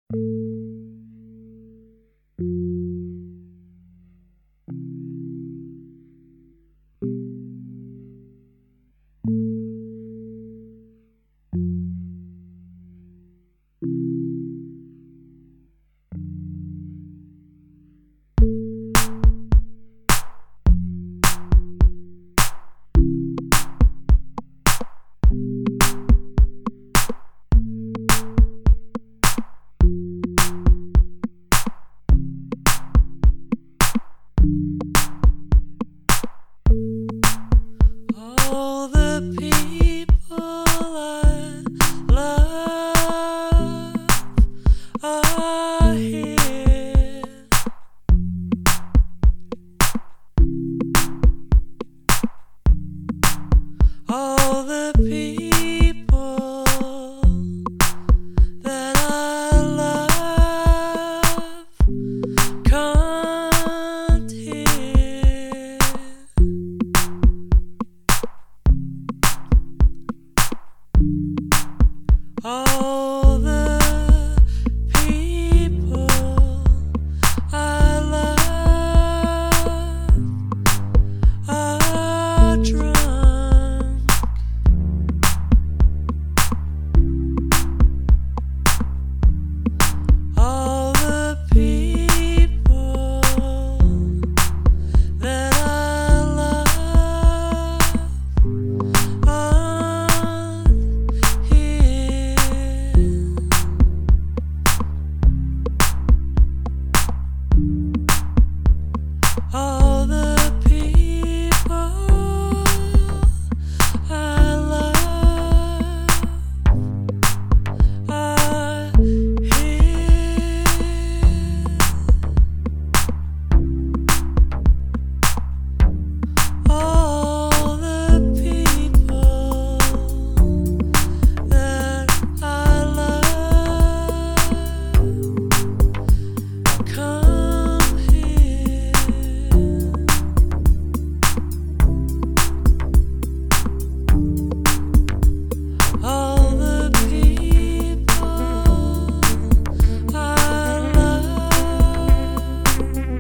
All the people I love are here. All the people that I love can't hear. All the people I love are drunk. All the people that I love aren't here. All the people I love are here. All the people that I love come here. All the people I love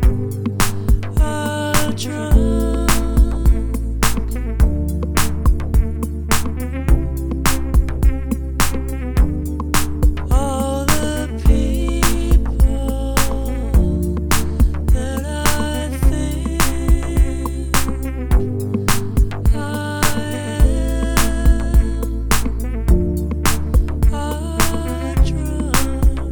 are drunk. All the people that I think I am are drunk.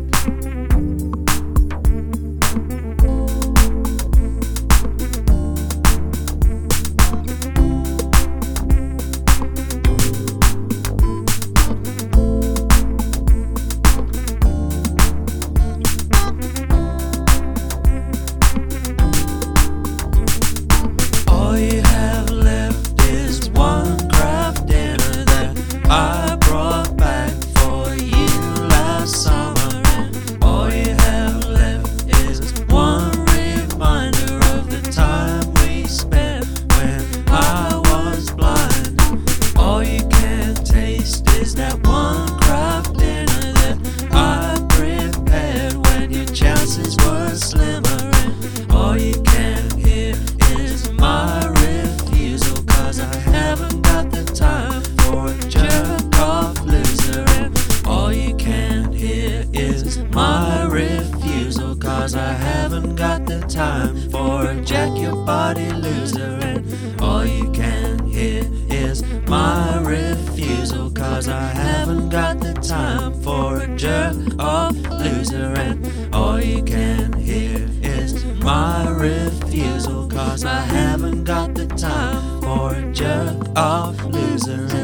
All you have left is one craft dinner that I brought back for you last summer, and all you have left is one reminder of the time we spent when I was blind. All you can taste is that one craft dinner that I prepared when your chances were slimmer, and all you can hear is my refusal, 'cause I haven't got the time for a jerk-off loser. And all you can hear is my refusal, 'cause I haven't got the time for a jack-your-body loser. And all you can hear is my refusal, 'cause I haven't got the time for a jerk-off loser. And all you can hear is my refusal, 'cause I haven't got the time for a jerk-off loser.